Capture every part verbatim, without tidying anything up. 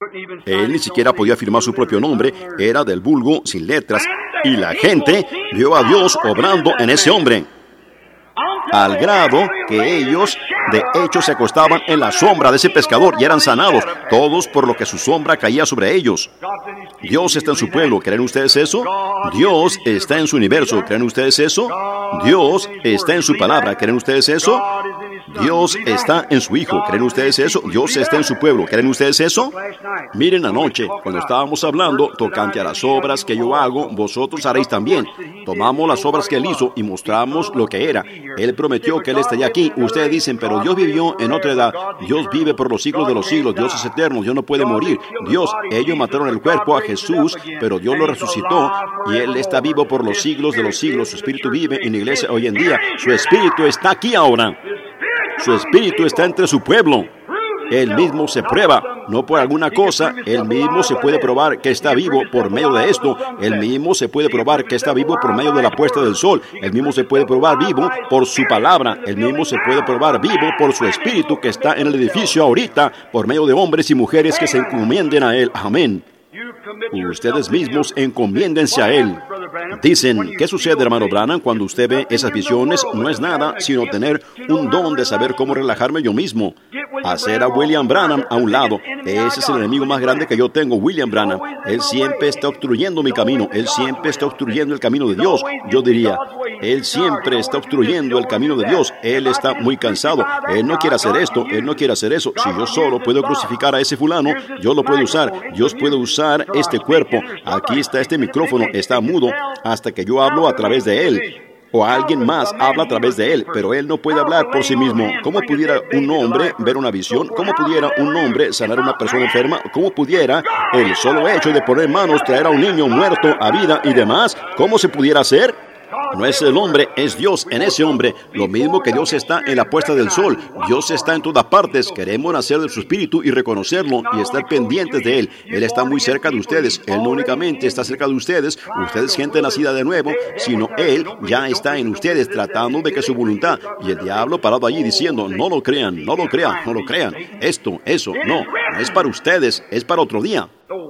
Él ni siquiera podía firmar su propio nombre, era del vulgo, sin letras, y la gente vio a Dios obrando en ese hombre, al grado que ellos, de hecho, se acostaban en la sombra de ese pescador y eran sanados, todos por lo que su sombra caía sobre ellos. Dios está en su pueblo, ¿creen ustedes eso? Dios está en su universo, ¿creen ustedes eso? Dios está en su palabra, ¿creen ustedes eso? Dios está en su Hijo, ¿creen ustedes eso? Dios está en su pueblo, ¿creen ustedes eso? Miren anoche, cuando estábamos hablando tocante a las obras que yo hago, vosotros haréis también. Tomamos las obras que Él hizo y mostramos lo que era. Él prometió que Él estaría aquí. Ustedes dicen, pero Dios vivió en otra edad. Dios vive por los siglos de los siglos. Dios es eterno. Dios no puede morir. Dios, ellos mataron el cuerpo a Jesús, pero Dios lo resucitó y Él está vivo por los siglos de los siglos. Su Espíritu vive en la iglesia hoy en día. Su Espíritu está aquí ahora. Su Espíritu está entre su pueblo. Él mismo se prueba, no por alguna cosa. Él mismo se puede probar que está vivo por medio de esto. Él mismo se puede probar que está vivo por medio de la puesta del sol. Él mismo se puede probar vivo por su palabra. Él mismo se puede probar vivo por su Espíritu que está en el edificio ahorita, por medio de hombres y mujeres que se encomienden a Él. Amén. Ustedes mismos encomiéndense a Él. Dicen, ¿qué sucede, hermano Branham, cuando usted ve esas visiones? No es nada sino tener un don de saber cómo relajarme yo mismo. Hacer a William Branham a un lado. Ese es el enemigo más grande que yo tengo, William Branham. Él siempre está obstruyendo mi camino. Él siempre está obstruyendo el camino de Dios. Yo diría, Él siempre está obstruyendo el camino de Dios. Él está muy cansado. Él no quiere hacer esto. Él no quiere hacer eso. Si yo solo puedo crucificar a ese fulano, yo lo puedo usar. Dios puede usar este cuerpo. Aquí está este micrófono. Está mudo hasta que yo hablo a través de él. O alguien más habla a través de él, pero él no puede hablar por sí mismo. ¿Cómo pudiera un hombre ver una visión? ¿Cómo pudiera un hombre sanar a una persona enferma? ¿Cómo pudiera el solo hecho de poner manos traer a un niño muerto a vida y demás? ¿Cómo se pudiera hacer? No es el hombre, es Dios en ese hombre. Lo mismo que Dios está en la puesta del sol. Dios está en todas partes. Queremos nacer de su espíritu y reconocerlo y estar pendientes de Él. Él está muy cerca de ustedes. Él no únicamente está cerca de ustedes, ustedes gente nacida de nuevo, sino Él ya está en ustedes tratando de que su voluntad. Y el diablo parado allí diciendo, no lo crean, no lo crean, no lo crean. Esto, eso, no, no es para ustedes, es para otro día.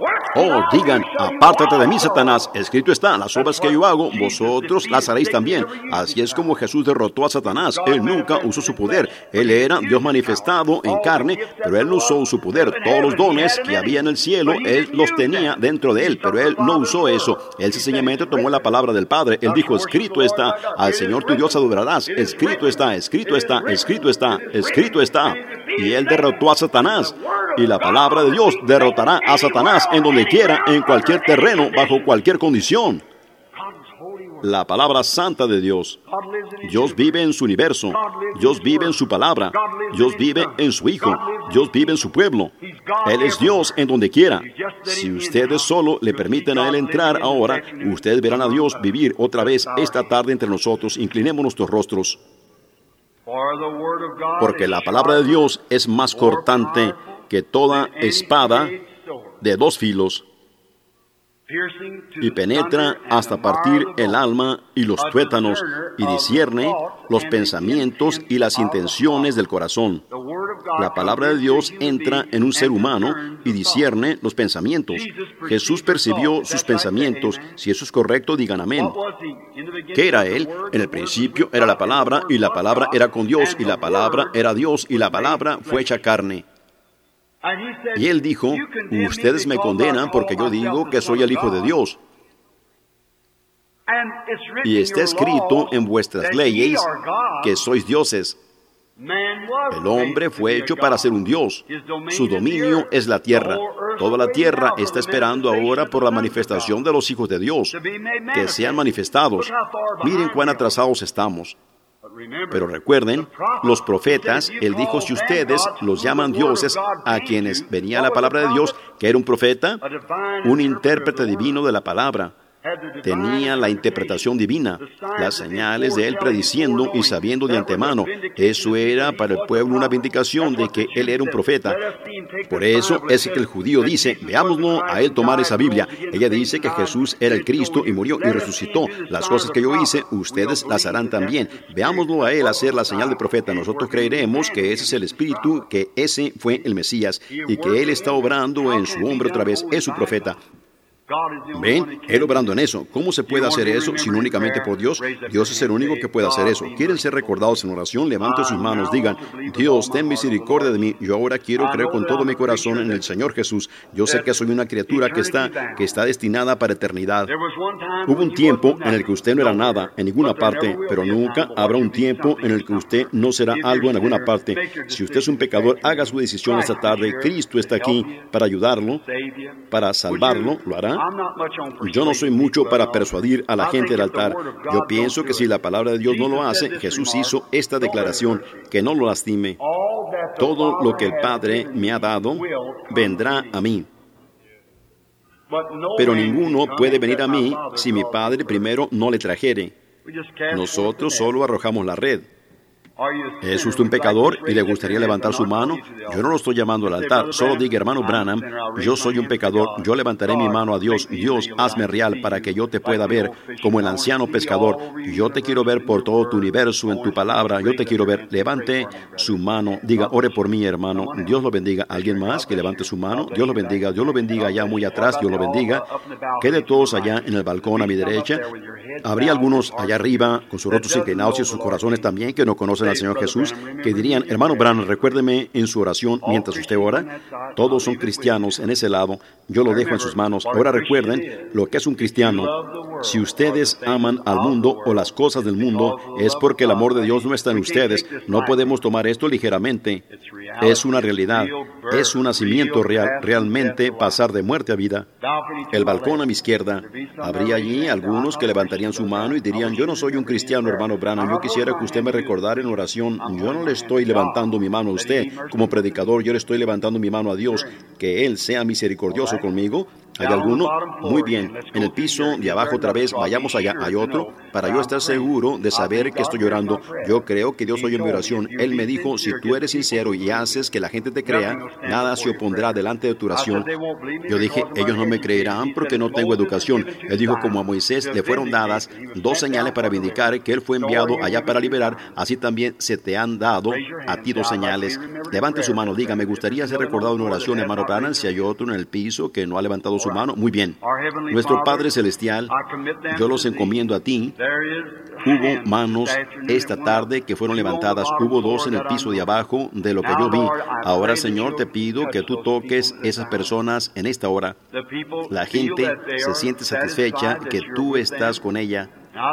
Oh, digan, apártate de mí, Satanás. Escrito está, las obras que yo hago, vosotros las haréis también. Así es como Jesús derrotó a Satanás. Él nunca usó su poder. Él era Dios manifestado en carne, pero Él no usó su poder. Todos los dones que había en el cielo, Él los tenía dentro de Él, pero Él no usó eso. Él sencillamente tomó la palabra del Padre. Él dijo, escrito está, al Señor tu Dios adorarás. Escrito está, escrito está, escrito está, escrito está. Y Él derrotó a Satanás. Y la palabra de Dios derrotará a Satanás en donde quiera, en cualquier terreno, bajo cualquier condición. La palabra santa de Dios. Dios vive en su universo. Dios vive en su palabra. Dios vive en su Hijo. Dios vive en su pueblo. Él es Dios en donde quiera. Si ustedes solo le permiten a Él entrar ahora, ustedes verán a Dios vivir otra vez esta tarde entre nosotros. Inclinemos nuestros rostros. Porque la palabra de Dios es más cortante que toda espada de dos filos, y penetra hasta partir el alma y los tuétanos, y discierne los pensamientos y las intenciones del corazón. La palabra de Dios entra en un ser humano y discierne los pensamientos. Jesús percibió sus pensamientos. Si eso es correcto, digan amén. ¿Qué era Él? En el principio era la palabra, y la palabra era con Dios, y la palabra era Dios, y la palabra fue hecha carne. Y Él dijo, ustedes me condenan porque yo digo que soy el Hijo de Dios. Y está escrito en vuestras leyes que sois dioses. El hombre fue hecho para ser un Dios. Su dominio es la tierra. Toda la tierra está esperando ahora por la manifestación de los hijos de Dios, que sean manifestados. Miren cuán atrasados estamos. Pero recuerden, los profetas, Él dijo, si ustedes los llaman dioses a quienes venía la palabra de Dios, que era un profeta, un intérprete divino de la palabra. Tenía la interpretación divina, las señales de él prediciendo y sabiendo de antemano. Eso era para el pueblo una vindicación de que él era un profeta. Por eso es que el judío dice, veámoslo a él tomar esa Biblia. Ella dice que Jesús era el Cristo y murió y resucitó. Las cosas que yo hice, ustedes las harán también. Veámoslo a él hacer la señal de profeta. Nosotros creeremos que ese es el Espíritu, que ese fue el Mesías y que él está obrando en su hombre otra vez. Es su profeta. ¿Ven? Él obrando en eso. ¿Cómo se puede hacer eso si no únicamente por Dios? Dios es el único que puede hacer eso. ¿Quieren ser recordados en oración? Levanten sus manos, digan, Dios, ten misericordia de mí. Yo ahora quiero creer con todo mi corazón en el Señor Jesús. Yo sé que soy una criatura que está, que está destinada para eternidad. Hubo un tiempo en el que usted no era nada en ninguna parte, pero nunca habrá un tiempo en el que usted no será algo en alguna parte. Si usted es un pecador, haga su decisión esta tarde. Cristo está aquí para ayudarlo, para salvarlo. ¿Lo hará? Yo no soy mucho para persuadir a la gente del altar. Yo pienso que si la palabra de Dios no lo hace, Jesús hizo esta declaración, que no lo lastime. Todo lo que el Padre me ha dado vendrá a mí. Pero ninguno puede venir a mí si mi Padre primero no le trajere. Nosotros solo arrojamos la red. ¿Es usted un pecador y le gustaría levantar su mano? Yo no lo estoy llamando al altar. Solo diga, hermano Branham, yo soy un pecador. Yo levantaré mi mano a Dios. Dios, hazme real para que yo te pueda ver como el anciano pescador. Yo te quiero ver por todo tu universo, en tu palabra. Yo te quiero ver. Levante su mano. Diga, ore por mí, hermano. Dios lo bendiga. ¿Alguien más que levante su mano? Dios lo bendiga. Dios lo bendiga allá muy atrás. Dios lo bendiga. Quede todos allá en el balcón a mi derecha. Habría algunos allá arriba con sus rostros inclinados y sus corazones también que no conocen al Señor Jesús, que dirían, hermano Branham, recuérdeme en su oración mientras usted ora. Todos son cristianos en ese lado. Yo lo dejo en sus manos. Ahora recuerden lo que es un cristiano. Si ustedes aman al mundo o las cosas del mundo, es porque el amor de Dios no está en ustedes. No podemos tomar esto ligeramente. Es una realidad. Es un nacimiento real. Realmente pasar de muerte a vida. El balcón a mi izquierda. Habría allí algunos que levantarían su mano y dirían, yo no soy un cristiano, hermano Branham. Yo quisiera que usted me recordara en oración. Yo no le estoy levantando mi mano a usted. Como predicador, yo le estoy levantando mi mano a Dios. Que Él sea misericordioso conmigo. ¿Hay alguno? Muy bien. En el piso de abajo otra vez, vayamos allá. Hay otro. Para yo estar seguro de saber que estoy orando, yo creo que Dios oye mi oración. Él me dijo, si tú eres sincero y haces que la gente te crea, nada se opondrá delante de tu oración. Yo dije, ellos no me creerán porque no tengo educación. Él dijo, como a Moisés le fueron dadas dos señales para vindicar que Él fue enviado allá para liberar, así también se te han dado a ti dos señales. Levante su mano, diga, me gustaría ser recordado en oración, hermano Branham. Si hay otro en el piso que no ha levantado su mano, muy bien. Nuestro Padre Celestial, yo los encomiendo a ti. Hubo manos esta tarde que fueron levantadas. Hubo dos en el piso de abajo de lo que yo vi. Ahora, Señor, te pido que tú toques esas personas en esta hora. La gente se siente satisfecha que tú estás con ella.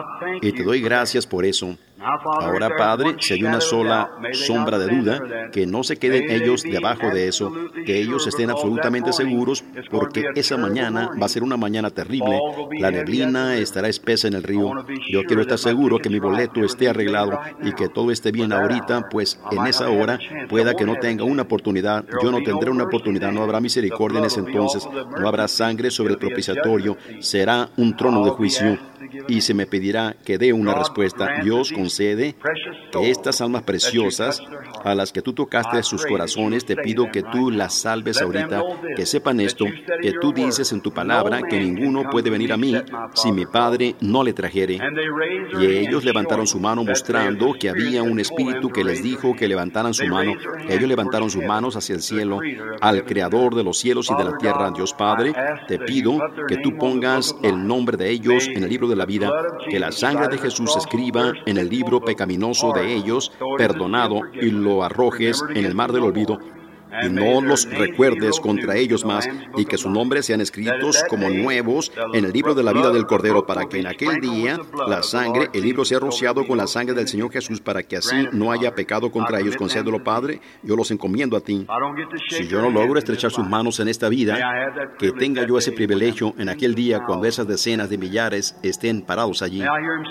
Y te doy gracias por eso. Ahora, Padre, si hay una sola sombra de duda, que no se queden ellos debajo de eso, que ellos estén absolutamente seguros, porque esa mañana va a ser una mañana terrible. La neblina estará espesa en el río. Yo quiero estar seguro que mi boleto esté arreglado y que todo esté bien ahorita, pues en esa hora pueda que no tenga una oportunidad. Yo no tendré una oportunidad, no habrá misericordia en ese entonces, no habrá sangre sobre el propiciatorio, será un trono de juicio. Y se me pedirá que dé una respuesta. Dios concede que estas almas preciosas a las que tú tocaste sus corazones, te pido que tú las salves ahorita, que sepan esto, que tú dices en tu palabra que ninguno puede venir a mí si mi Padre no le trajere. Y ellos levantaron su mano mostrando que había un espíritu que les dijo que levantaran su mano. Ellos levantaron sus manos hacia el cielo, al Creador de los cielos y de la tierra. Dios Padre, te pido que tú pongas el nombre de ellos en el libro de la vida, que la sangre de Jesús se escriba en el libro pecaminoso de ellos, perdonado, y lo arrojes en el mar del olvido, y no los recuerdes contra ellos más, y que sus nombres sean escritos como nuevos en el libro de la vida del Cordero, para que en aquel día la sangre, el libro sea rociado con la sangre del Señor Jesús, para que así no haya pecado contra ellos. Concédelo, Padre, yo los encomiendo a ti. Si yo no logro estrechar sus manos en esta vida, que tenga yo ese privilegio en aquel día cuando esas decenas de millares estén parados allí,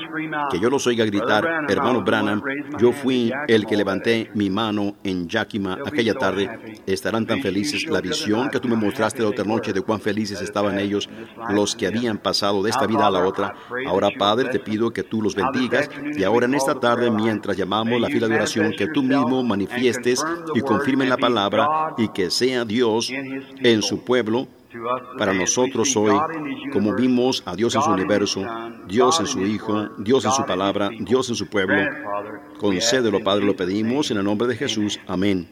que yo los oiga gritar, hermano Branham, yo fui el que levanté mi mano en Yakima aquella tarde. estarán tan felices. La visión que tú me mostraste la otra noche de cuán felices estaban ellos, los que habían pasado de esta vida a la otra. Ahora, Padre, te pido que tú los bendigas, y ahora en esta tarde, mientras llamamos la fila de oración, que tú mismo manifiestes y confirmes la palabra, y que sea Dios en su pueblo, para nosotros hoy, como vimos a Dios en su universo, Dios en su Hijo, Dios en su palabra, Dios en su pueblo. Concédelo, Padre, lo pedimos en el nombre de Jesús. Amén.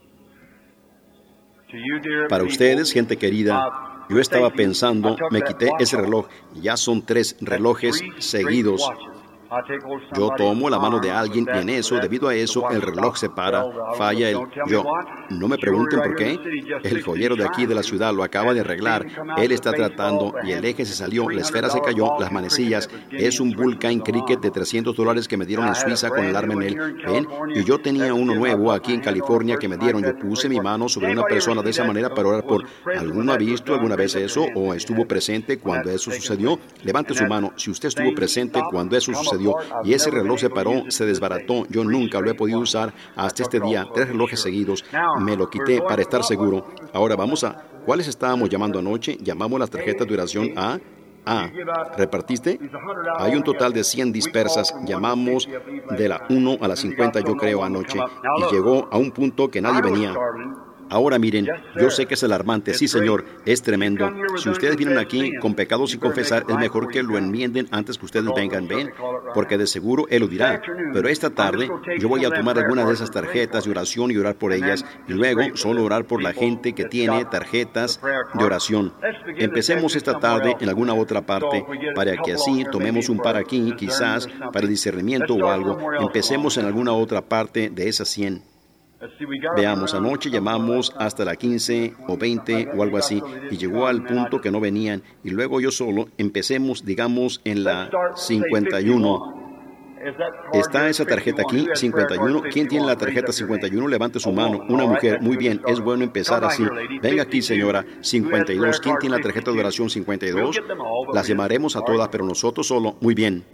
Para ustedes, gente querida, yo estaba pensando, me quité ese reloj, ya son tres relojes seguidos. Yo tomo la mano de alguien y en eso, debido a eso, el reloj se para, falla el yo. No me pregunten por qué. El joyero de aquí de la ciudad lo acaba de arreglar. Él está tratando y el eje se salió, la esfera se cayó, las manecillas. Es un Vulcan Cricket de trescientos dólares que me dieron en Suiza con el arma en él. ¿Ven? Y yo tenía uno nuevo aquí en California que me dieron. Yo puse mi mano sobre una persona de esa manera para orar por. ¿Alguno ha visto alguna vez eso o estuvo presente cuando eso sucedió? Levante su mano si usted estuvo presente cuando eso sucedió. Y ese reloj se paró, se desbarató. Yo nunca lo he podido usar hasta este día. Tres relojes seguidos. Me lo quité para estar seguro. Ahora vamos a... ¿Cuáles estábamos llamando anoche? Llamamos las tarjetas de oración a... A. ¿Repartiste? Hay un total de cien dispersas. Llamamos de la uno a la cincuenta, yo creo, anoche. Y llegó a un punto que nadie venía. Ahora miren, yo sé que es alarmante, sí señor, es tremendo. Si ustedes vienen aquí con pecados sin confesar, es mejor que lo enmienden antes que ustedes vengan, ¿ven? Porque de seguro Él lo dirá. Pero esta tarde yo voy a tomar algunas de esas tarjetas de oración y orar por ellas, y luego solo orar por la gente que tiene tarjetas de oración. Empecemos esta tarde en alguna otra parte, para que así tomemos un par aquí, quizás para el discernimiento o algo. Empecemos en alguna otra parte de esas cien. Veamos, anoche llamamos hasta la quince o veinte o algo así, y llegó al punto que no venían, y luego yo solo. Empecemos, digamos, en la cincuenta y uno. ¿Está esa tarjeta aquí? cincuenta y uno. ¿Quién tiene la tarjeta cincuenta y uno? Levante su mano. Una mujer. Muy bien, es bueno empezar así. Venga aquí, señora. cincuenta y dos. ¿Quién tiene la tarjeta de oración cincuenta y dos? Las llamaremos a todas, pero nosotros solo. Muy bien.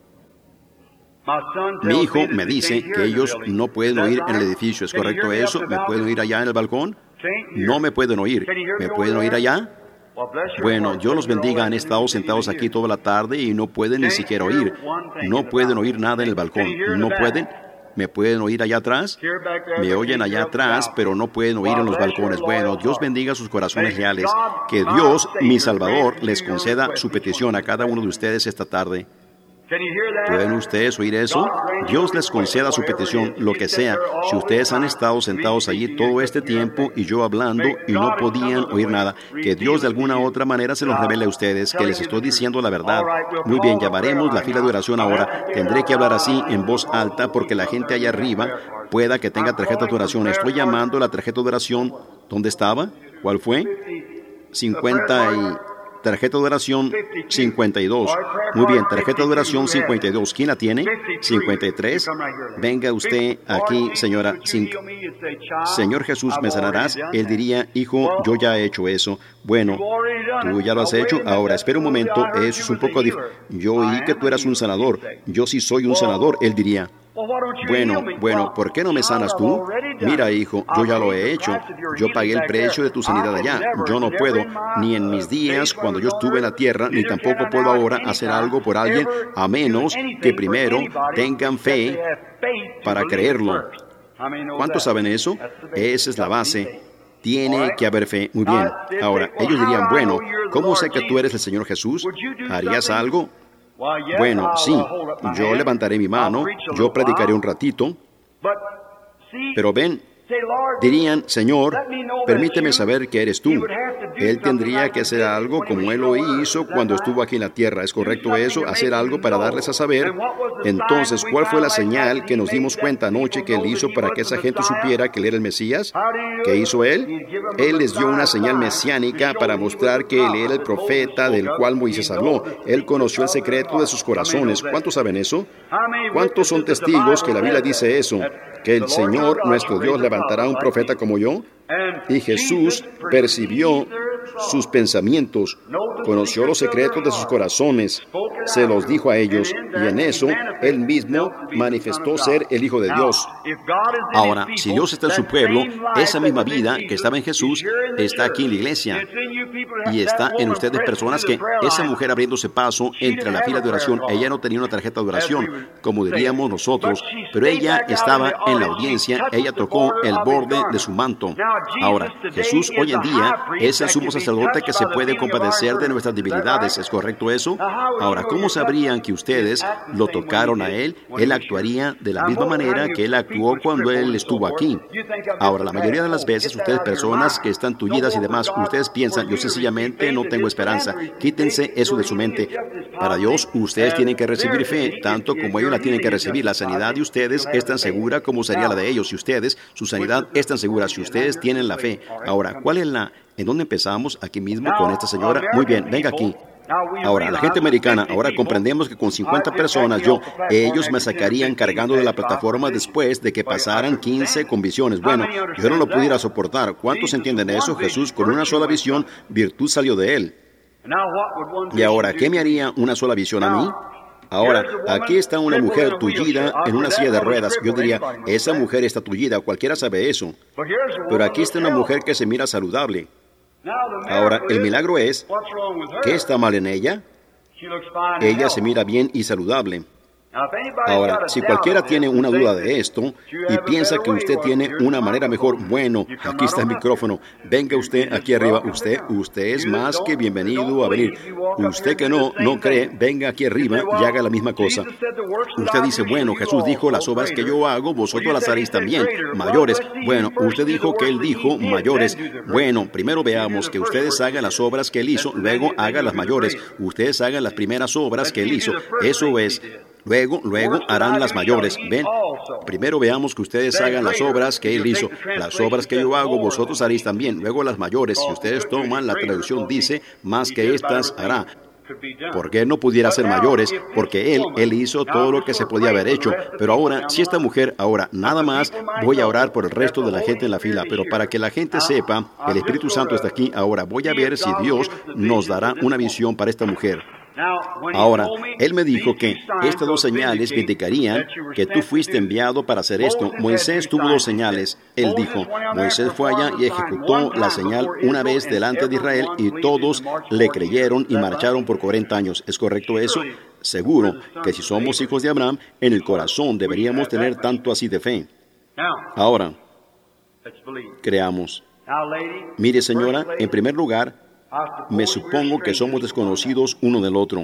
Mi hijo me dice que ellos no pueden oír en el edificio. ¿Es correcto eso? ¿Me pueden oír allá en el balcón? No me pueden oír. ¿Me pueden oír allá? Bueno, Dios los bendiga. Han estado sentados aquí toda la tarde y no pueden ni siquiera oír. No pueden oír nada en el balcón. ¿No pueden? ¿Me pueden oír allá atrás? Me oyen allá atrás, pero no pueden oír en los balcones. Bueno, Dios bendiga sus corazones reales. Que Dios, mi Salvador, les conceda su petición a cada uno de ustedes esta tarde. ¿Pueden ustedes oír eso? Dios les conceda su petición, lo que sea. Si ustedes han estado sentados allí todo este tiempo y yo hablando y no podían oír nada, que Dios de alguna u otra manera se los revele a ustedes, que les estoy diciendo la verdad. Muy bien, llamaremos la fila de oración ahora. Tendré que hablar así en voz alta porque la gente allá arriba pueda que tenga tarjeta de oración. Estoy llamando la tarjeta de oración. ¿Dónde estaba? ¿Cuál fue? cincuenta y... Tarjeta de oración cincuenta y dos. Muy bien, tarjeta de oración cincuenta y dos. ¿Quién la tiene? cincuenta y tres. Venga usted aquí, señora. Cin... Señor Jesús, ¿me sanarás? Él diría, hijo, yo ya he hecho eso. Bueno, tú ya lo has hecho. Ahora, espera un momento, eso es un poco difícil. Yo oí que tú eras un sanador. Yo sí soy un sanador, él diría. Bueno, bueno, ¿por qué no me sanas tú? Mira, hijo, yo ya lo he hecho. Yo pagué el precio de tu sanidad allá. Yo no puedo, ni en mis días cuando yo estuve en la tierra, ni tampoco puedo ahora hacer algo por alguien, a menos que primero tengan fe para creerlo. ¿Cuántos saben eso? Esa es la base. Tiene que haber fe. Muy bien. Ahora, ellos dirían, bueno, ¿cómo sé que tú eres el Señor Jesús? ¿Harías algo? Bueno, sí, yo levantaré mi mano, yo predicaré un ratito, pero ven, dirían, Señor, permíteme saber que eres tú. Él tendría que hacer algo como Él lo hizo cuando estuvo aquí en la tierra. ¿Es correcto eso? Hacer algo para darles a saber. Entonces, ¿cuál fue la señal que nos dimos cuenta anoche que Él hizo para que esa gente supiera que Él era el Mesías? ¿Qué hizo Él? Él les dio una señal mesiánica para mostrar que Él era el profeta del cual Moisés habló. Él conoció el secreto de sus corazones. ¿Cuántos saben eso? ¿Cuántos son testigos que la Biblia dice eso? Que el Señor, nuestro Dios, levantará un profeta como yo. Y Jesús percibió sus pensamientos, conoció los secretos de sus corazones, se los dijo a ellos, y en eso Él mismo manifestó ser el Hijo de Dios. Ahora, si Dios está en su pueblo, esa misma vida que estaba en Jesús está aquí en la iglesia, y está en ustedes personas que esa mujer abriéndose paso entre la fila de oración, ella no tenía una tarjeta de oración, como diríamos nosotros, pero ella estaba en la audiencia, ella tocó el borde de su manto. Ahora, Jesús hoy en día es el sumo sacerdote que se puede compadecer de nuestras debilidades. ¿Es correcto eso? Ahora, ¿cómo sabrían que ustedes lo tocaron a Él? Él actuaría de la misma manera que Él actuó cuando Él estuvo aquí. Ahora, la mayoría de las veces, ustedes personas que están tullidas y demás, ustedes piensan, yo sencillamente no tengo esperanza. Quítense eso de su mente. Para Dios, ustedes tienen que recibir fe, tanto como ellos la tienen que recibir. La sanidad de ustedes es tan segura como sería la de ellos. Y ustedes, su sanidad es tan segura si ustedes tienen la fe. Ahora, ¿cuál es la... ¿En dónde empezamos? Aquí mismo con esta señora. Muy bien, venga aquí. Ahora, la gente americana, ahora comprendemos que con cincuenta personas, yo, ellos me sacarían cargando de la plataforma después de que pasaran quince con visiones. Bueno, yo no lo pudiera soportar. ¿Cuántos entienden eso? Jesús, con una sola visión, virtud salió de Él. Y ahora, ¿qué me haría una sola visión a mí? Ahora, aquí está una mujer tullida en una silla de ruedas. Yo diría, esa mujer está tullida, cualquiera sabe eso. Pero aquí está una mujer que se mira saludable. Ahora, el milagro es, ¿qué está mal en ella? Ella se mira bien y saludable. Ahora, si cualquiera tiene una duda de esto y piensa que usted tiene una manera mejor, bueno, aquí está el micrófono. Venga usted aquí arriba. Usted, usted es más que bienvenido a venir. Usted que no, no cree, venga aquí arriba y haga la misma cosa. Usted dice, bueno, Jesús dijo, las obras que yo hago, vosotros las haréis también, mayores. Bueno, usted dijo que Él dijo mayores. Bueno, primero veamos que ustedes hagan las obras que Él hizo, luego hagan las mayores. Ustedes hagan las primeras obras que Él hizo. Eso es... Luego, luego harán las mayores. ¿Ven? Primero veamos que ustedes hagan las obras que Él hizo. Las obras que yo hago, vosotros haréis también. Luego las mayores. Si ustedes toman, la traducción dice, más que estas hará. Porque Él no pudiera hacer mayores, porque Él, Él hizo todo lo que se podía haber hecho. Pero ahora, si esta mujer, ahora, nada más, voy a orar por el resto de la gente en la fila. Pero para que la gente sepa, el Espíritu Santo está aquí. Ahora, voy a ver si Dios nos dará una visión para esta mujer. Ahora, Él me dijo que estas dos señales me indicarían que tú fuiste enviado para hacer esto. Moisés tuvo dos señales. Él dijo, Moisés fue allá y ejecutó la señal una vez delante de Israel y todos le creyeron y marcharon por cuarenta años. ¿Es correcto eso? Seguro que si somos hijos de Abraham, en el corazón deberíamos tener tanto así de fe. Ahora, creamos. Mire, señora, en primer lugar, me supongo que somos desconocidos uno del otro.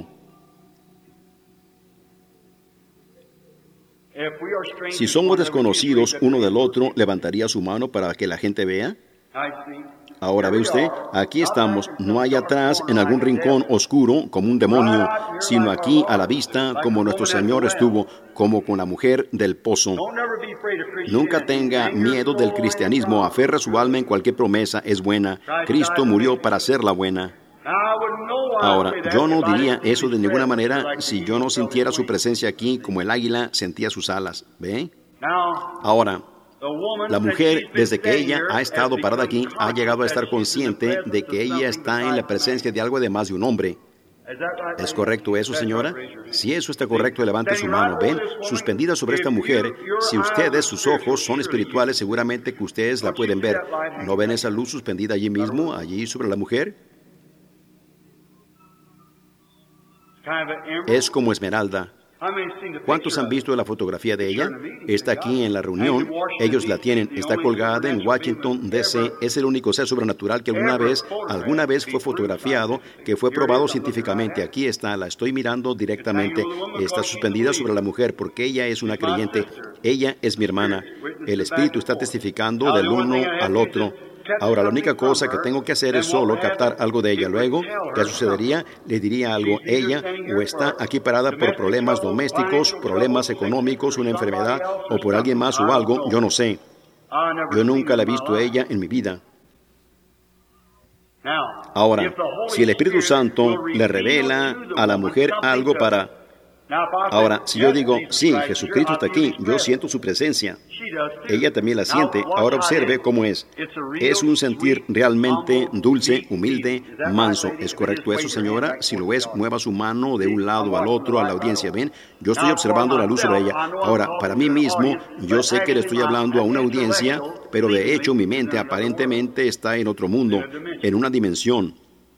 Si somos desconocidos uno del otro, ¿levantaría su mano para que la gente vea? Ahora ve usted, aquí estamos, no hay atrás en algún rincón oscuro como un demonio, sino aquí a la vista como nuestro Señor estuvo, como con la mujer del pozo. Nunca tenga miedo del cristianismo, aferra su alma en cualquier promesa, es buena. Cristo murió para hacerla buena. Ahora, yo no diría eso de ninguna manera si yo no sintiera su presencia aquí como el águila sentía sus alas. ¿Ve? Ahora, la mujer, desde que ella ha estado parada aquí, ha llegado a estar consciente de que ella está en la presencia de algo además de un hombre. ¿Es correcto eso, señora? Si eso está correcto, levante su mano. ¿Ven? Suspendida sobre esta mujer, si ustedes, sus ojos, son espirituales, seguramente que ustedes la pueden ver. ¿No ven esa luz suspendida allí mismo, allí sobre la mujer? Es como esmeralda. ¿Cuántos han visto la fotografía de ella? Está aquí en la reunión, ellos la tienen, está colgada en Washington, D C Es el único ser sobrenatural que alguna vez, alguna vez fue fotografiado, que fue probado científicamente. Aquí está, la estoy mirando directamente, está suspendida sobre la mujer porque ella es una creyente, ella es mi hermana. El Espíritu está testificando del uno al otro. Ahora, la única cosa que tengo que hacer es solo captar algo de ella. Luego, ¿qué sucedería? Le diría algo. Ella o está aquí parada por problemas domésticos, problemas económicos, una enfermedad, o por alguien más o algo, yo no sé. Yo nunca la he visto a ella en mi vida. Ahora, si el Espíritu Santo le revela a la mujer algo para Ahora, si yo digo, sí, Jesucristo está aquí, yo siento su presencia. Ella también la siente. Ahora observe cómo es. Es un sentir realmente dulce, humilde, manso. ¿Es correcto eso, señora? Si lo es, mueva su mano de un lado al otro a la audiencia. ¿Ven? Yo estoy observando la luz sobre ella. Ahora, para mí mismo, yo sé que le estoy hablando a una audiencia, pero de hecho mi mente aparentemente está en otro mundo, en una dimensión,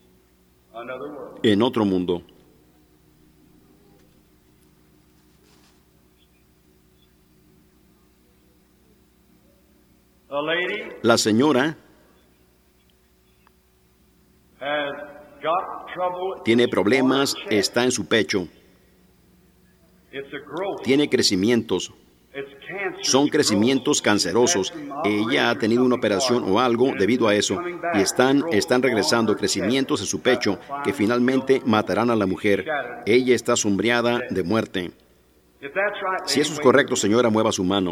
en otro mundo. La señora tiene problemas, está en su pecho, tiene crecimientos, son crecimientos cancerosos. Ella ha tenido una operación o algo debido a eso, y están, están regresando crecimientos en su pecho que finalmente matarán a la mujer. Ella está sombreada de muerte. Si eso es correcto, señora, mueva su mano.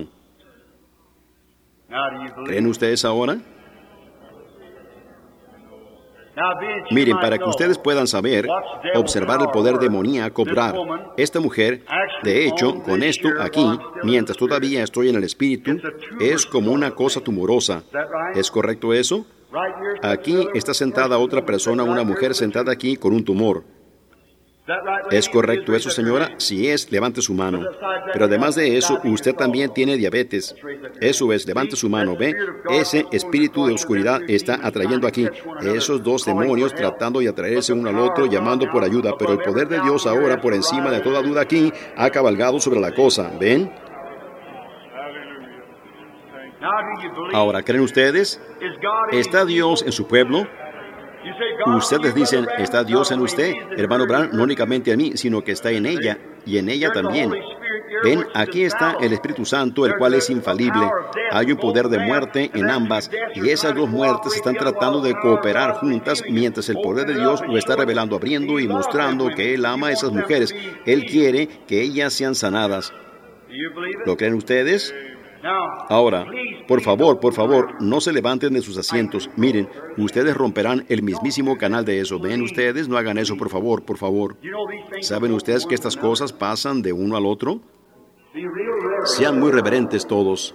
¿Creen ustedes ahora? Miren, para que ustedes puedan saber, observar el poder demoníaco obrar. Esta mujer, de hecho, con esto aquí, mientras todavía estoy en el espíritu, es como una cosa tumorosa. ¿Es correcto eso? Aquí está sentada otra persona, una mujer sentada aquí con un tumor. ¿Es correcto eso, señora? Si es, levante su mano. Pero además de eso, usted también tiene diabetes. Eso es, levante su mano. ¿Ve? Ese espíritu de oscuridad está atrayendo aquí esos dos demonios tratando de atraerse uno al otro, llamando por ayuda. Pero el poder de Dios ahora, por encima de toda duda aquí, ha cabalgado sobre la cosa. ¿Ven? Ahora, ¿creen ustedes? ¿Está Dios en su pueblo? Ustedes dicen, ¿está Dios en usted? Hermano Branham, no únicamente en mí, sino que está en ella, y en ella también. Ven, aquí está el Espíritu Santo, el cual es infalible. Hay un poder de muerte en ambas, y esas dos muertes están tratando de cooperar juntas, mientras el poder de Dios lo está revelando, abriendo y mostrando que Él ama a esas mujeres. Él quiere que ellas sean sanadas. ¿Lo creen ustedes? Ahora, por favor, por favor, no se levanten de sus asientos. Miren, ustedes romperán el mismísimo canal de eso. ¿Ven ustedes? No hagan eso, por favor, por favor. ¿Saben ustedes que estas cosas pasan de uno al otro? Sean muy reverentes todos.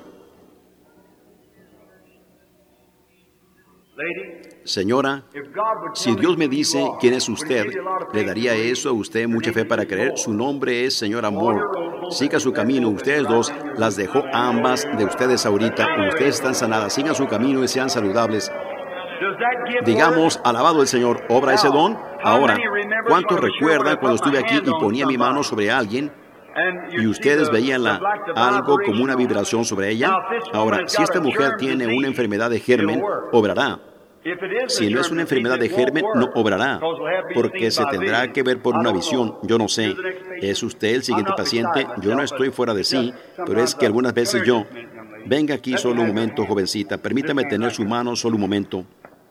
Señora, si Dios me dice quién es usted, le daría eso a usted mucha fe para creer. Su nombre es Señor Amor. Siga su camino. Ustedes dos las dejó ambas de ustedes ahorita. Ustedes están sanadas. Sigan su camino y sean saludables. Digamos, alabado el Señor. ¿Obra ese don? Ahora, ¿cuántos recuerdan cuando estuve aquí y ponía mi mano sobre alguien y ustedes veían la, algo como una vibración sobre ella? Ahora, si esta mujer tiene una enfermedad de germen, obrará. Si no es una enfermedad de germen, no obrará, porque se tendrá que ver por una visión. Yo no sé. ¿Es usted el siguiente paciente? Yo no estoy fuera de sí, pero es que algunas veces yo... Venga aquí solo un momento, jovencita. Permítame tener su mano solo un momento.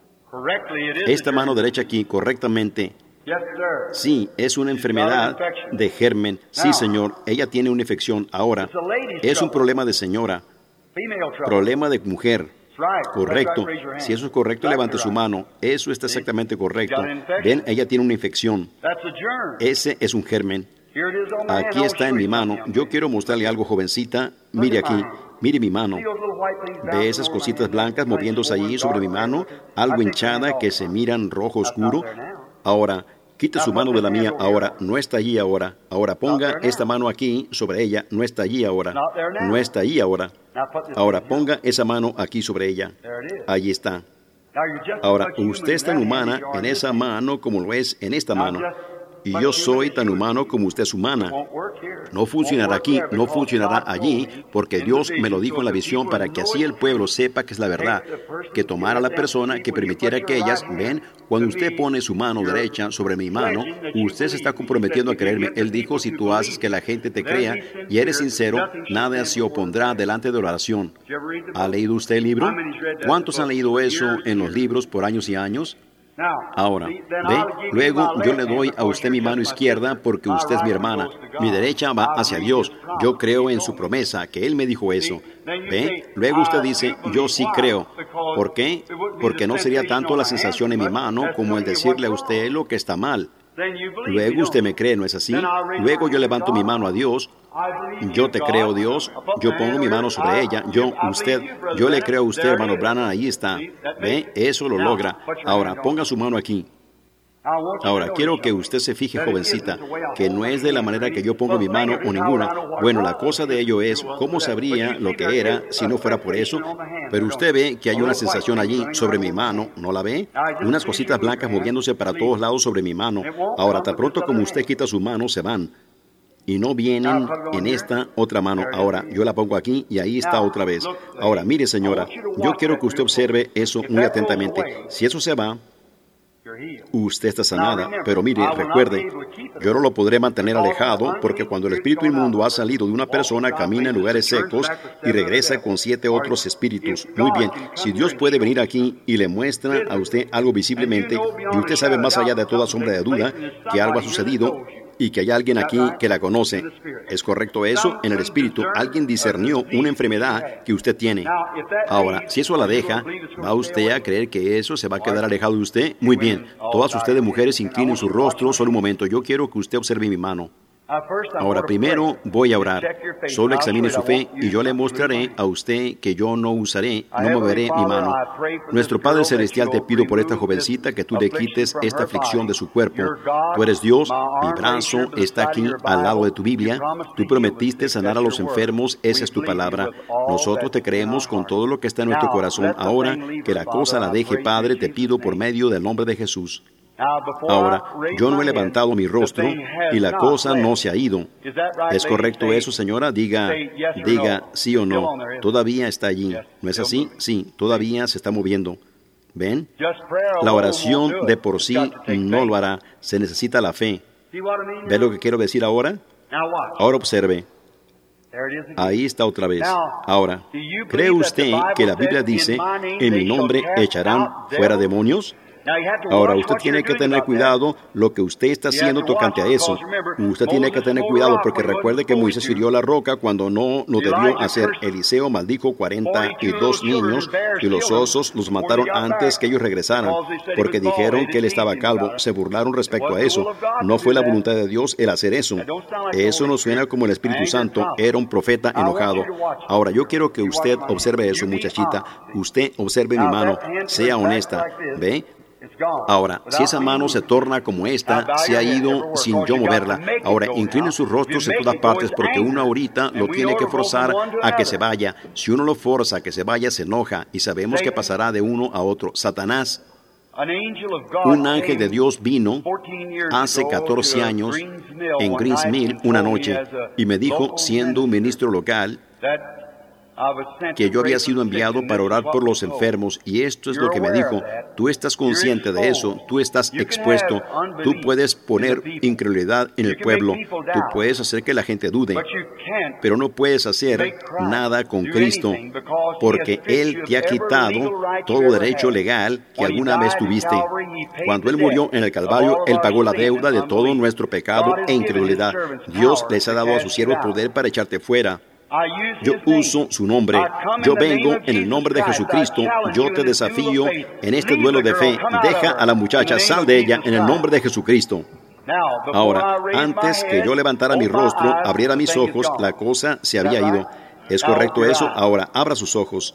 Esta mano derecha aquí, correctamente. Sí, es una enfermedad de germen. Sí, señor, ella tiene una infección. Ahora, es un problema de señora, problema de mujer. Correcto. Si eso es correcto, levante su mano. Eso está exactamente correcto. Ven, ella tiene una infección. Ese es un germen. Aquí está en mi mano. Yo quiero mostrarle algo, jovencita. Mire aquí. Mire mi mano. ¿Ve esas cositas blancas moviéndose allí sobre mi mano? Algo hinchada que se miran rojo oscuro. Ahora, quite su mano de la mía ahora. No está allí ahora. Ahora ponga esta mano aquí sobre ella. No está allí ahora. No está allí ahora. Ahora ponga esa mano aquí sobre ella. Allí está. Ahora, usted es tan humana en esa mano como lo es en esta mano. Y yo soy tan humano como usted es humana. No funcionará aquí, no funcionará allí, porque Dios me lo dijo en la visión para que así el pueblo sepa que es la verdad, que tomara a la persona, que permitiera que ellas, ven, cuando usted pone su mano derecha sobre mi mano, usted se está comprometiendo a creerme. Él dijo, si tú haces que la gente te crea y eres sincero, nada se opondrá delante de la oración. ¿Ha leído usted el libro? ¿Cuántos han leído eso en los libros por años y años? Ahora, ve, luego yo le doy a usted mi mano izquierda porque usted es mi hermana. Mi derecha va hacia Dios. Yo creo en su promesa, que Él me dijo eso. Ve, luego usted dice, yo sí creo. ¿Por qué? Porque no sería tanto la sensación en mi mano como el decirle a usted lo que está mal. Luego usted me cree, ¿no es así? Luego yo levanto mi mano a Dios. Yo te creo, Dios. Yo pongo mi mano sobre ella. Yo, usted, yo le creo a usted, hermano Branham, ahí está. ¿Ve? Eso lo logra. Ahora, ponga su mano aquí. Ahora, quiero que usted se fije, jovencita, que no es de la manera que yo pongo mi mano o ninguna. Bueno, la cosa de ello es, ¿cómo sabría lo que era si no fuera por eso? Pero usted ve que hay una sensación allí sobre mi mano, ¿no la ve? Unas cositas blancas moviéndose para todos lados sobre mi mano. Ahora, tan pronto como usted quita su mano, se van. Y no vienen en esta otra mano. Ahora, yo la pongo aquí y ahí está otra vez. Ahora, mire, señora, yo quiero que usted observe eso muy atentamente. Si eso se va, usted está sanada, pero mire, recuerde, yo no lo podré mantener alejado porque cuando el espíritu inmundo ha salido de una persona, camina en lugares secos y regresa con siete otros espíritus. Muy bien, si Dios puede venir aquí y le muestra a usted algo visiblemente y usted sabe más allá de toda sombra de duda que algo ha sucedido y que hay alguien aquí que la conoce. ¿Es correcto eso? En el espíritu, alguien discernió una enfermedad que usted tiene. Ahora, si eso la deja, ¿va usted a creer que eso se va a quedar alejado de usted? Muy bien. Todas ustedes mujeres inclinen su rostro. Solo un momento. Yo quiero que usted observe mi mano. Ahora, primero voy a orar. Solo examine su fe y yo le mostraré a usted que yo no usaré, no moveré mi mano. Nuestro Padre Celestial, te pido por esta jovencita que tú le quites esta aflicción de su cuerpo. Tú eres Dios, mi brazo está aquí al lado de tu Biblia. Tú prometiste sanar a los enfermos, esa es tu palabra. Nosotros te creemos con todo lo que está en nuestro corazón. Ahora, que la cosa la deje, Padre, te pido por medio del nombre de Jesús. Ahora, yo no he levantado mi rostro y la cosa no se ha ido. ¿Es correcto eso, señora? Diga, diga sí o no. Todavía está allí. ¿No es así? Sí, todavía se está moviendo. ¿Ven? La oración de por sí no lo hará. Se necesita la fe. ¿Ve lo que quiero decir ahora? Ahora observe. Ahí está otra vez. Ahora, ¿cree usted que la Biblia dice, en mi nombre echarán fuera demonios? Ahora, usted tiene que tener cuidado lo que usted está haciendo tocante a eso. Usted tiene que tener cuidado porque recuerde que Moisés hirió la roca cuando no lo debió hacer. Eliseo maldijo cuarenta y dos niños y los osos los mataron antes que ellos regresaran porque dijeron que él estaba calvo. Se burlaron respecto a eso. No fue la voluntad de Dios el hacer eso. Eso no suena como el Espíritu Santo. Era un profeta enojado. Ahora, yo quiero que usted observe eso, muchachita. Usted observe mi mano. Sea honesta. ¿Ve? Ahora, si esa mano se torna como esta, se ha ido sin yo moverla. Ahora, inclinen sus rostros en todas partes porque uno ahorita lo tiene que forzar a que se vaya. Si uno lo forza a que se vaya, se enoja y sabemos que pasará de uno a otro. Satanás, un ángel de Dios vino hace catorce años en Greens Mill una noche y me dijo, siendo un ministro local, que yo había sido enviado para orar por los enfermos, y esto es lo que me dijo. Tú estás consciente de eso, tú estás expuesto, tú puedes poner incredulidad en el pueblo, tú puedes hacer que la gente dude, pero no puedes hacer nada con Cristo, porque Él te ha quitado todo derecho legal que alguna vez tuviste. Cuando Él murió en el Calvario, Él pagó la deuda de todo nuestro pecado e incredulidad. Dios les ha dado a sus siervos poder para echarte fuera. Yo uso su nombre. Yo vengo en el nombre de Jesucristo. Yo te desafío en este duelo de fe. Deja a la muchacha, sal de ella en el nombre de Jesucristo. Ahora, antes que yo levantara mi rostro, abriera mis ojos, la cosa se había ido. ¿Es correcto eso? Ahora, abra sus ojos.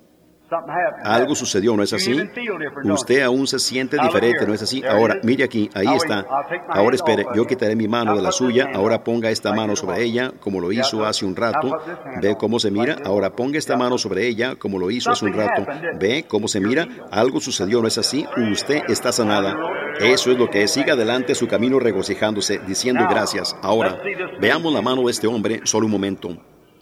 Algo sucedió, ¿no es así? Usted aún se siente diferente, ¿no es así? Ahora, mire aquí, ahí está. Ahora espere, yo quitaré mi mano de la suya. Ahora ponga esta mano sobre ella, como lo hizo hace un rato. ¿Ve cómo se mira? Ahora ponga esta mano sobre ella, como lo hizo hace un rato. ¿Ve cómo se mira? Algo sucedió, ¿no es así? Usted está sanada. Eso es lo que es. Siga adelante su camino regocijándose, diciendo gracias. Ahora, veamos la mano de este hombre, solo un momento.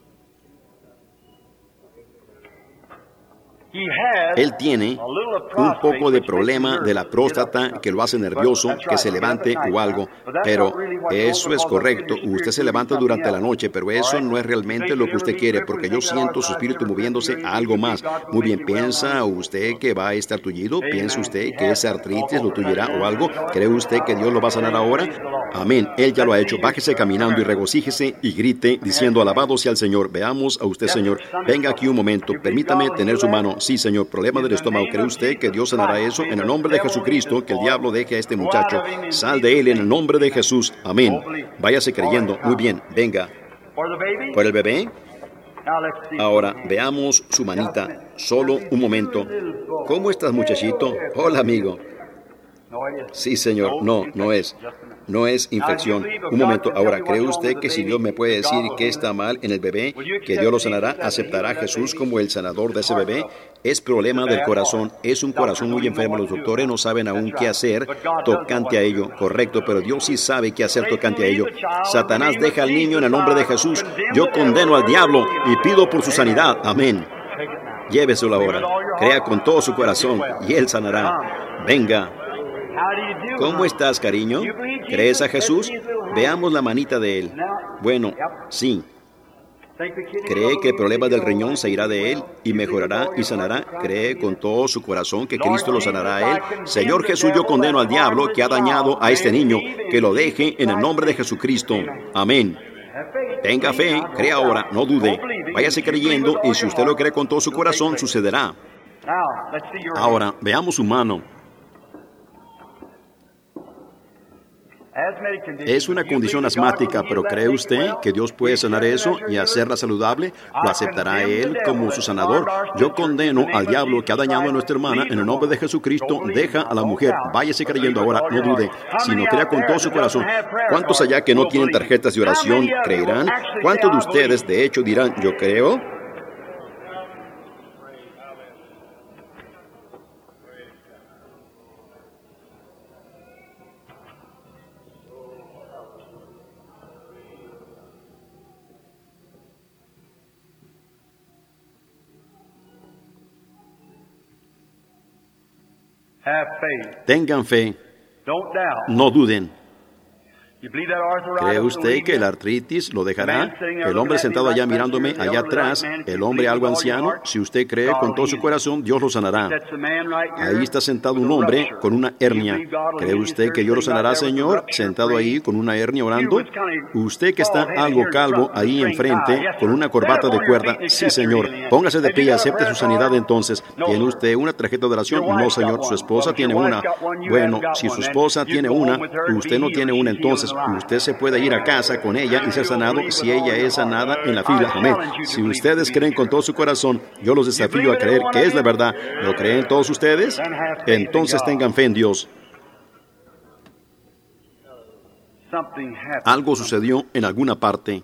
Él tiene un poco de problema de la próstata que lo hace nervioso, que se levante o algo, pero eso es correcto. Usted se levanta durante la noche, pero eso no es realmente lo que usted quiere, porque yo siento su espíritu moviéndose a algo más. Muy bien, ¿piensa usted que va a estar tullido? ¿Piensa usted que esa artritis lo tullirá o algo? ¿Cree usted que Dios lo va a sanar ahora? Amén, Él ya lo ha hecho. Bájese caminando y regocíjese y grite diciendo, alabado sea el Señor. Veamos a usted, Señor. Venga aquí un momento, permítame tener su mano. estómago. Sí, Señor, problema del estómago. ¿Cree usted que Dios sanará eso? En el nombre de Jesucristo, que el diablo deje a este muchacho. Sal de él en el nombre de Jesús. Amén. Váyase creyendo. Muy bien, venga. ¿Por el bebé? Ahora, veamos su manita. Solo un momento. ¿Cómo estás, muchachito? Hola, amigo. Sí, Señor. No, no es. No es infección. Un momento. Ahora, ¿cree usted que si Dios me puede decir que está mal en el bebé, que Dios lo sanará, aceptará a Jesús como el sanador de ese bebé? Es problema del corazón. Es un corazón muy enfermo. Los doctores no saben aún qué hacer tocante a ello. Correcto, pero Dios sí sabe qué hacer tocante a ello. Satanás, deja al niño en el nombre de Jesús. Yo condeno al diablo y pido por su sanidad. Amén. Lléveselo ahora. Crea con todo su corazón y Él sanará. Venga. ¿Cómo estás, cariño? ¿Crees a Jesús? Veamos la manita de él. Bueno, sí. ¿Cree que el problema del riñón se irá de él y mejorará y sanará? ¿Cree con todo su corazón que Cristo lo sanará a él? Señor Jesús, yo condeno al diablo que ha dañado a este niño. Que lo deje en el nombre de Jesucristo. Amén. Tenga fe, crea ahora, no dude. Váyase creyendo y si usted lo cree con todo su corazón, sucederá. Ahora, veamos su mano. Es una condición asmática, pero ¿cree usted que Dios puede sanar eso y hacerla saludable? ¿Lo aceptará Él como su sanador? Yo condeno al diablo que ha dañado a nuestra hermana en el nombre de Jesucristo. Deja a la mujer. Váyase creyendo ahora, no dude, sino crea con todo su corazón. ¿Cuántos allá que no tienen tarjetas de oración creerán? ¿Cuántos de ustedes, de hecho, dirán, yo creo? Tengan fe, no duden. ¿Cree usted que la artritis lo dejará? El hombre sentado allá mirándome, allá atrás, el hombre algo anciano, si usted cree con todo su corazón, Dios lo sanará. Ahí está sentado un hombre con una hernia. ¿Cree usted que Dios lo sanará, Señor? Sentado ahí con una hernia orando. Usted que está algo calvo ahí enfrente, con una corbata de cuerda, sí, Señor. Póngase de pie y acepte su sanidad entonces. ¿Tiene usted una tarjeta de oración? No, Señor. Su esposa tiene una. Bueno, si su esposa tiene una, usted no tiene una entonces. Usted se puede ir a casa con ella y ser sanado si ella es sanada en la fila. Amén. Si ustedes creen con todo su corazón, yo los desafío a creer que es la verdad. ¿Lo creen todos ustedes? Entonces tengan fe en Dios. Algo sucedió en alguna parte.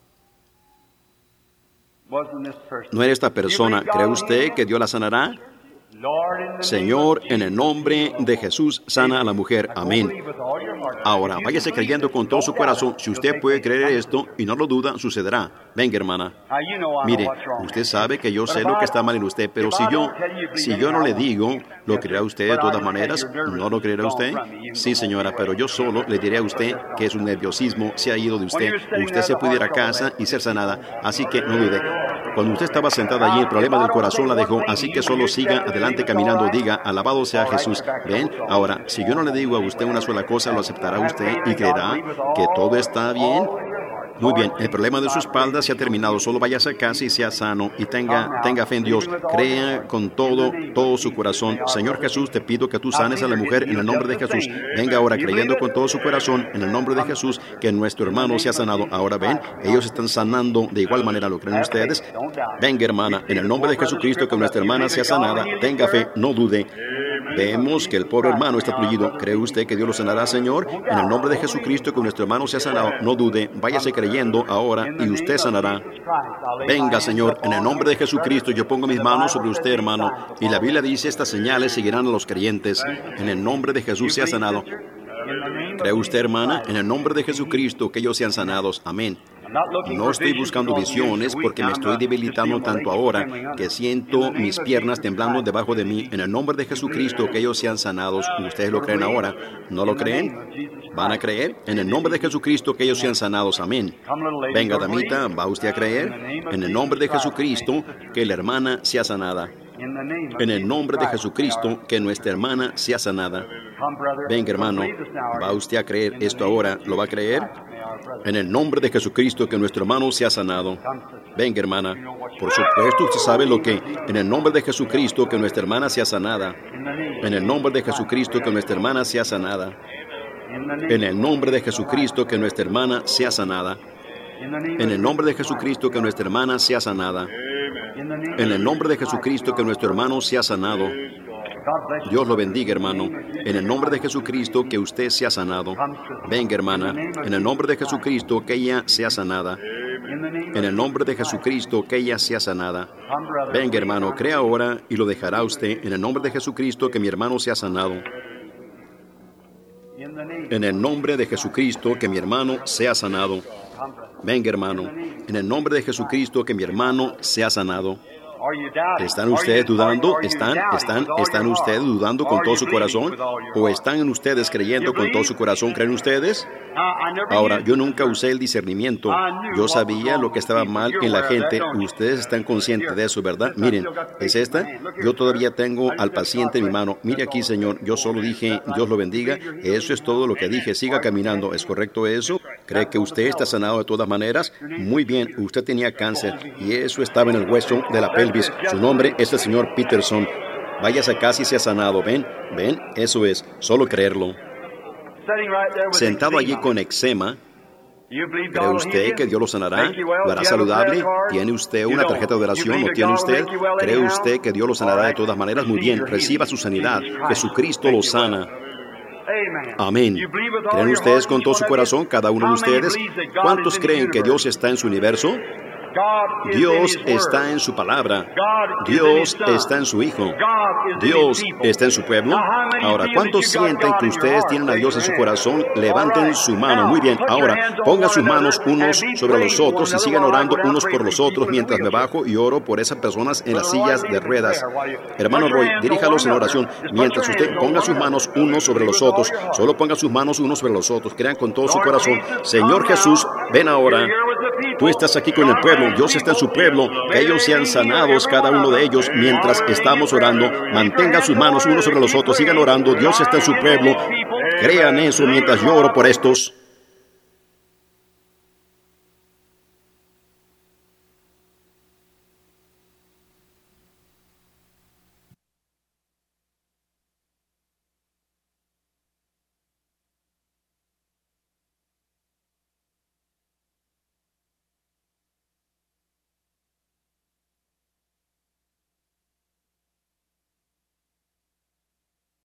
¿No era esta persona? ¿Cree usted que Dios la sanará? Señor, en el nombre de Jesús, sana a la mujer. Amén. Ahora, váyase creyendo con todo su corazón. Si usted puede creer esto y no lo duda, sucederá. Venga, hermana. Mire, usted sabe que yo sé lo que está mal en usted, pero si yo, si yo no le digo, ¿lo creerá usted de todas maneras? ¿No lo creerá usted? Sí, señora, pero yo solo le diré a usted que su nerviosismo se ha ido de usted. Usted se puede ir a casa y ser sanada, así que no dude. Cuando usted estaba sentada allí, el problema del corazón la dejó, así que solo siga adelante caminando, diga, alabado sea Jesús. ¿Ven? Ahora, si yo no le digo a usted una sola cosa, ¿lo aceptará usted y creerá que todo está bien? Muy bien, el problema de su espalda se ha terminado. Solo váyase a casa y sea sano y tenga, tenga fe en Dios. Crea con todo, todo su corazón. Señor Jesús, te pido que tú sanes a la mujer en el nombre de Jesús. Venga ahora creyendo con todo su corazón en el nombre de Jesús que nuestro hermano sea sanado. Ahora ven, ellos están sanando de igual manera. ¿Lo creen ustedes? Venga, hermana, en el nombre de Jesucristo que nuestra hermana sea sanada. Tenga fe, no dude. Vemos que el pobre hermano está afligido. ¿Cree usted que Dios lo sanará, Señor? En el nombre de Jesucristo que nuestro hermano sea sanado. No dude, váyase creyendo ahora y usted sanará. Venga, Señor, en el nombre de Jesucristo yo pongo mis manos sobre usted, hermano. Y la Biblia dice, estas señales seguirán a los creyentes. En el nombre de Jesús sea sanado. ¿Cree usted, hermana? En el nombre de Jesucristo que ellos sean sanados. Amén. No estoy buscando visiones porque me estoy debilitando tanto ahora que siento mis piernas temblando debajo de mí. En el nombre de Jesucristo que ellos sean sanados. ¿Ustedes lo creen ahora? ¿No lo creen? ¿Van a creer? En el nombre de Jesucristo que ellos sean sanados. Amén. Venga, damita, ¿va usted a creer? En el nombre de Jesucristo que la hermana sea sanada. En el nombre de Jesucristo que nuestra hermana sea sanada. Venga, hermano, ¿va usted a creer esto ahora? ¿Lo va a creer? En el nombre de Jesucristo, que nuestro hermano sea sanado. Venga, hermana. Por supuesto, usted sabe lo que... En el nombre de Jesucristo, que nuestra hermana sea sanada. En el nombre de Jesucristo, que nuestra hermana sea sanada. En el nombre de Jesucristo, que nuestra hermana sea sanada. En el nombre de Jesucristo, que nuestra hermana sea sanada. En el nombre de Jesucristo, que nuestro hermano sea sanado. Dios lo bendiga, hermano. En el nombre de Jesucristo, que usted sea sanado. Venga, hermana. En el nombre de Jesucristo, que ella sea sanada. En el nombre de Jesucristo, que ella sea sanada. Venga, hermano, crea ahora y lo dejará usted. En el nombre de Jesucristo, que mi hermano sea sanado. En el nombre de Jesucristo, que mi hermano sea sanado. Venga, hermano. En el nombre de Jesucristo, que mi hermano sea sanado. ¿Están ustedes dudando? ¿Están, están, están ustedes dudando con todo su corazón? ¿O están ustedes creyendo con todo su corazón? ¿Creen ustedes? Ahora, yo nunca usé el discernimiento. Yo sabía lo que estaba mal en la gente. Ustedes están conscientes de eso, ¿verdad? Miren, ¿es esta? Yo todavía tengo al paciente en mi mano. Mire aquí, Señor, yo solo dije, Dios lo bendiga. Eso es todo lo que dije. Siga caminando. ¿Es correcto eso? ¿Cree que usted está sanado de todas maneras? Muy bien, usted tenía cáncer y eso estaba en el hueso de la pelvis. Su nombre es el señor Peterson. Váyase a casa y sea sanado. ¿Ven? ¿Ven? Eso es. Solo creerlo. Sentado allí con eczema, ¿cree usted que Dios lo sanará? ¿Lo hará saludable? ¿Tiene usted una tarjeta de oración? ¿No tiene usted? ¿Cree usted que Dios lo sanará de todas maneras? Muy bien. Reciba su sanidad. Jesucristo lo sana. Amén. ¿Creen ustedes con todo su corazón, cada uno de ustedes? ¿Cuántos creen que Dios está en su universo? Dios está en su palabra. Dios está en su Hijo. Dios está en su pueblo. Ahora, ¿cuántos sienten que ustedes tienen a Dios en su corazón? Levanten su mano. Muy bien. Ahora, pongan sus manos unos sobre los otros y sigan orando unos por los otros mientras me bajo y oro por esas personas en las sillas de ruedas. Hermano Roy, diríjalos en oración. Mientras usted ponga sus manos unos sobre los otros, solo ponga sus manos unos sobre los otros. Crean con todo su corazón. Señor Jesús, ven ahora. Tú estás aquí con el pueblo. Dios está en su pueblo. Que ellos sean sanados, cada uno de ellos, mientras estamos orando. Mantengan sus manos unos sobre los otros. Sigan orando. Dios está en su pueblo. Crean eso mientras yo oro por estos.